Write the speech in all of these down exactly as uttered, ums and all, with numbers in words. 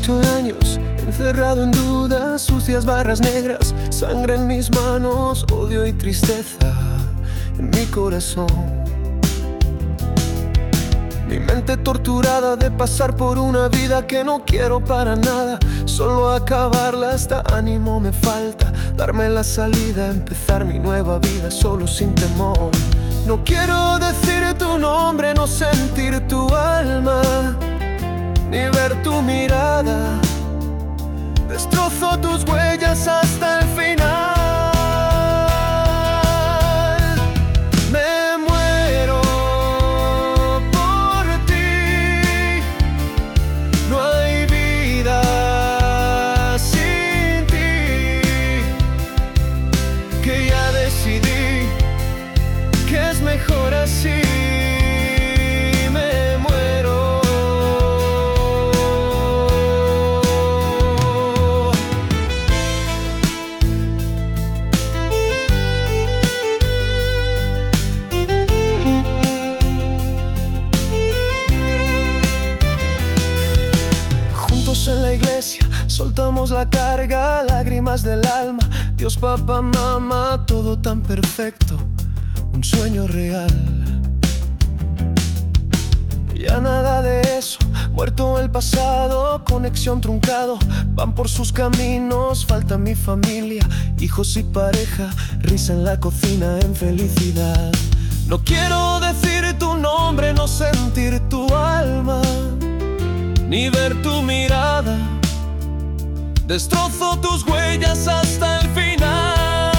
Ocho años, encerrado en dudas, sucias barras negras, sangre en mis manos, odio y tristeza en mi corazón. Mi mente torturada de pasar por una vida que no quiero para nada, solo acabarla, hasta ánimo me falta, darme la salida, empezar mi nueva vida solo sin temor. No quiero decir tu nombre, no sentir tu alma, ni ver tu mirada. Destrozo tus huellas hasta el final. Me muero por ti. No hay vida sin ti. Que ya decidí que es mejor así. En la iglesia soltamos la carga, lágrimas del alma. Dios, papá, mamá, todo tan perfecto, un sueño real. Ya nada de eso, muerto el pasado, conexión truncado, van por sus caminos, falta mi familia, hijos y pareja, risa en la cocina en felicidad. No quiero decir tu nombre, no sentir tu alma, ni ver tu mirada. Destrozo tus huellas hasta el final.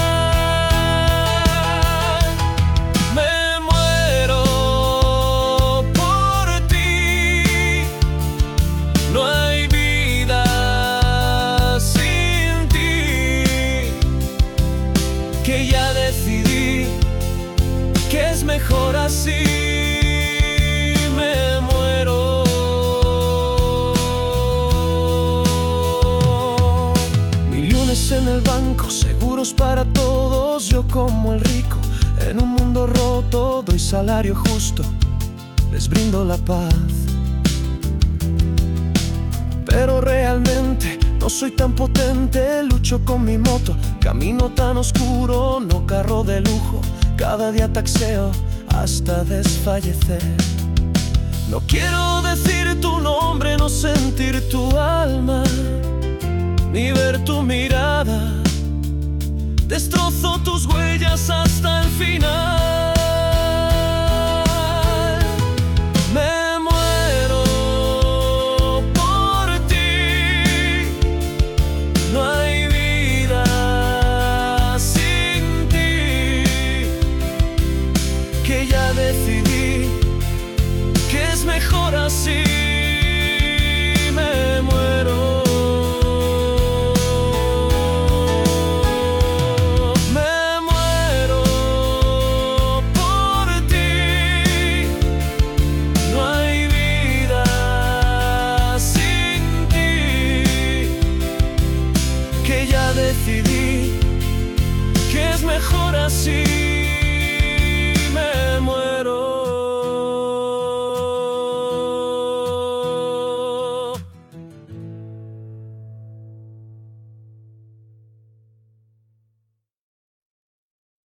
Me muero por ti. No hay vida sin ti. Que ya decidí que es mejor así. Me muero. En el banco, seguros para todos, yo como el rico, en un mundo roto, doy salario justo, les brindo la paz. Pero realmente no soy tan potente, lucho con mi moto, camino tan oscuro, no carro de lujo, cada día taxeo hasta desfallecer. No quiero decir tu nombre, no sentir tu alma, ni ver tu mirada. Destrozo tus huellas hasta el final. Me muero por ti. No hay vida sin ti. Que ya decidí que es mejor así. Me muero. Decidí que es mejor así.